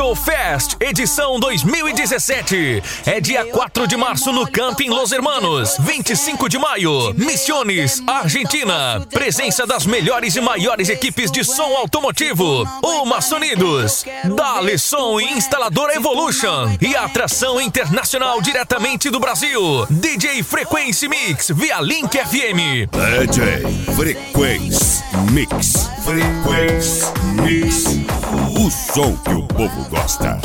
Show Fest, edição 2017. É dia 4 de março no Camping Los Hermanos, 25 de maio, Misiones, Argentina. Presença das melhores e maiores equipes de som automotivo, Uma Sonidos, Dale Som e Instaladora Evolution. E a atração internacional diretamente do Brasil, DJ Frequency Mix, via Link FM. DJ Frequency Mix. Frequency Mix. O som que o povo gosta.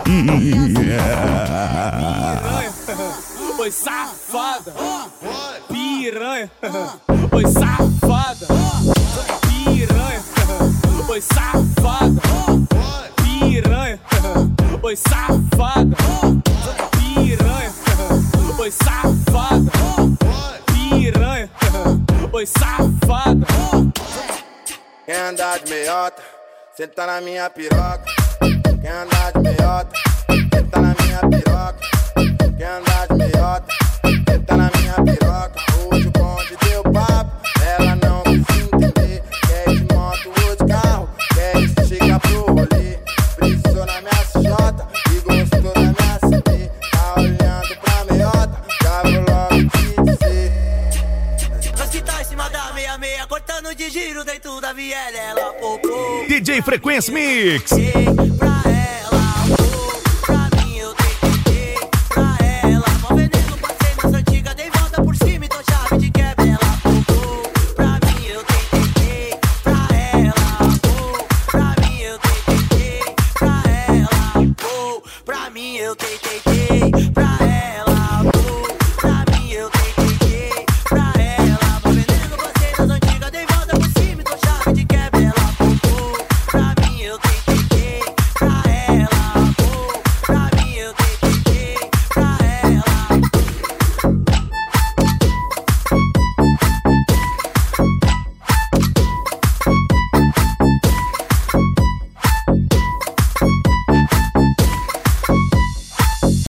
Oi, safada. Piranha. Oi, safada. Piranha. Oi, safada. Piranha. Oi, safada. Piranha. Oi, safada. Piranha. Oi, safada. Quer andar de meiota? Senta na minha piroca. Quer andar de meiota? Senta na minha piroca. Quer andar de meiota? Senta na minha piroca. Hoje o bonde deu papo, ela não quis entender. Quer de moto ou de carro? Quer chegar pro rolê? Precisou na minha CJ e gostou da minha CD. Tá olhando pra meiota, já vou logo te dizer. Nós que tá em cima da meia-meia, cortando de giro dentro da viela, ela popou. DJ Frequency Mix. Pra ela, pra mim eu tentei. Pra ela, mó veneno, passei nas antigas, dei volta por cima e tô chave de quebra, ela popou. Pra mim eu tentei. Pra ela, pra mim eu tentei. Pra ela, pra mim eu tentei.